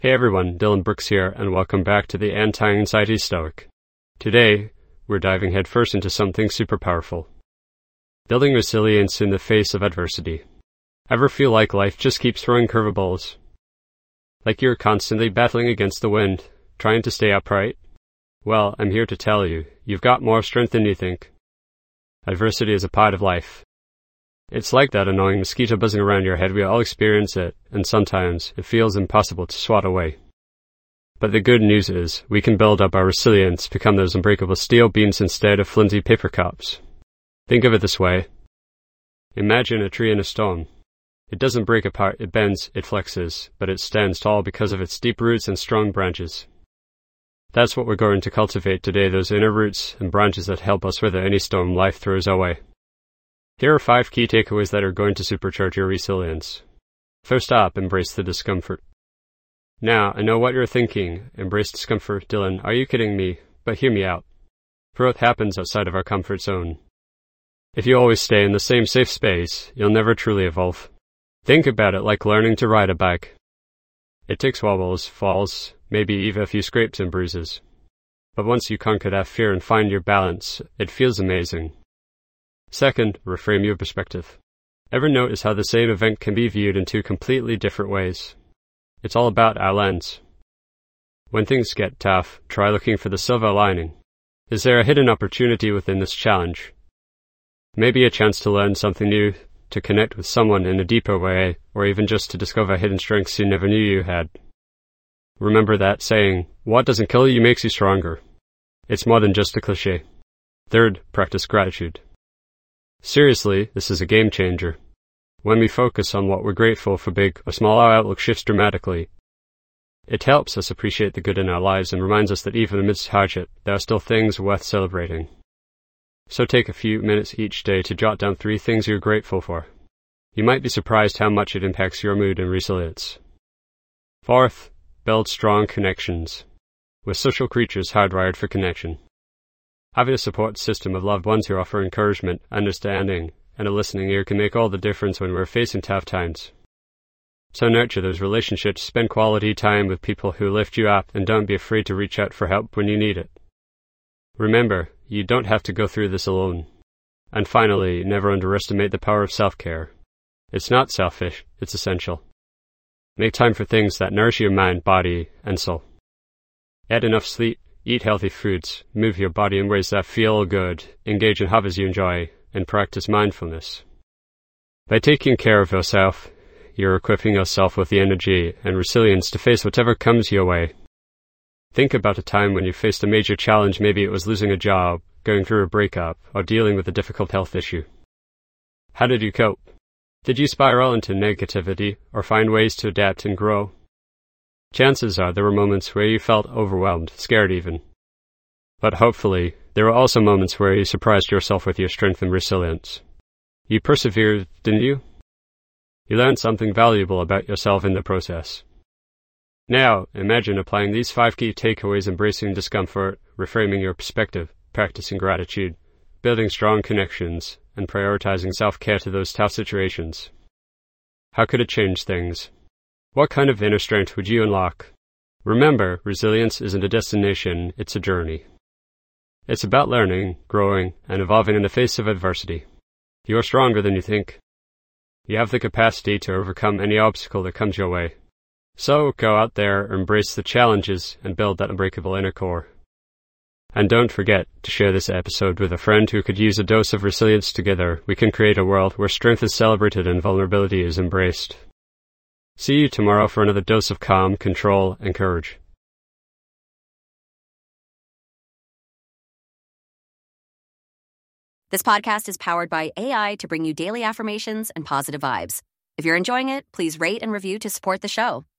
Hey everyone, Dylan Brooks here, and welcome back to the Anti-Anxiety Stoic. Today, we're diving headfirst into something super powerful. Building resilience in the face of adversity. Ever feel like life just keeps throwing curveballs? Like you're constantly battling against the wind, trying to stay upright? Well, I'm here to tell you, you've got more strength than you think. Adversity is a part of life. It's like that annoying mosquito buzzing around your head. We all experience it, and sometimes it feels impossible to swat away. But the good news is, we can build up our resilience, become those unbreakable steel beams instead of flimsy paper cups. Think of it this way. Imagine a tree in a storm. It doesn't break apart, it bends, it flexes, but it stands tall because of its deep roots and strong branches. That's what we're going to cultivate today, those inner roots and branches that help us weather any storm life throws our way. Here are 5 key takeaways that are going to supercharge your resilience. First up, embrace the discomfort. Now, I know what you're thinking. Embrace discomfort, Dylan. Are you kidding me? But hear me out. Growth happens outside of our comfort zone. If you always stay in the same safe space, you'll never truly evolve. Think about it like learning to ride a bike. It takes wobbles, falls, maybe even a few scrapes and bruises. But once you conquer that fear and find your balance, it feels amazing. Second, reframe your perspective. Ever notice how the same event can be viewed in 2 completely different ways? It's all about our lens. When things get tough, try looking for the silver lining. Is there a hidden opportunity within this challenge? Maybe a chance to learn something new, to connect with someone in a deeper way, or even just to discover hidden strengths you never knew you had. Remember that saying, what doesn't kill you makes you stronger. It's more than just a cliché. Third, practice gratitude. Seriously, this is a game changer. When we focus on what we're grateful for, big or small, our outlook shifts dramatically. It helps us appreciate the good in our lives and reminds us that even amidst hardship, there are still things worth celebrating. So take a few minutes each day to jot down 3 things you're grateful for. You might be surprised how much it impacts your mood and resilience. Fourth, build strong connections. We're social creatures hardwired for connection. Having a support system of loved ones who offer encouragement, understanding, and a listening ear can make all the difference when we're facing tough times. So nurture those relationships, spend quality time with people who lift you up, and don't be afraid to reach out for help when you need it. Remember, you don't have to go through this alone. And finally, never underestimate the power of self-care. It's not selfish, it's essential. Make time for things that nourish your mind, body, and soul. Get enough sleep. Eat healthy foods, move your body in ways that feel good, engage in hobbies you enjoy, and practice mindfulness. By taking care of yourself, you're equipping yourself with the energy and resilience to face whatever comes your way. Think about a time when you faced a major challenge. Maybe it was losing a job, going through a breakup, or dealing with a difficult health issue. How did you cope? Did you spiral into negativity, or find ways to adapt and grow? Chances are there were moments where you felt overwhelmed, scared even. But hopefully, there were also moments where you surprised yourself with your strength and resilience. You persevered, didn't you? You learned something valuable about yourself in the process. Now, imagine applying these 5 key takeaways: embracing discomfort, reframing your perspective, practicing gratitude, building strong connections, and prioritizing self-care to those tough situations. How could it change things? What kind of inner strength would you unlock? Remember, resilience isn't a destination, it's a journey. It's about learning, growing, and evolving in the face of adversity. You're stronger than you think. You have the capacity to overcome any obstacle that comes your way. So go out there, embrace the challenges, and build that unbreakable inner core. And don't forget to share this episode with a friend who could use a dose of resilience. Together, we can create a world where strength is celebrated and vulnerability is embraced. See you tomorrow for another dose of calm, control, and courage. This podcast is powered by AI to bring you daily affirmations and positive vibes. If you're enjoying it, please rate and review to support the show.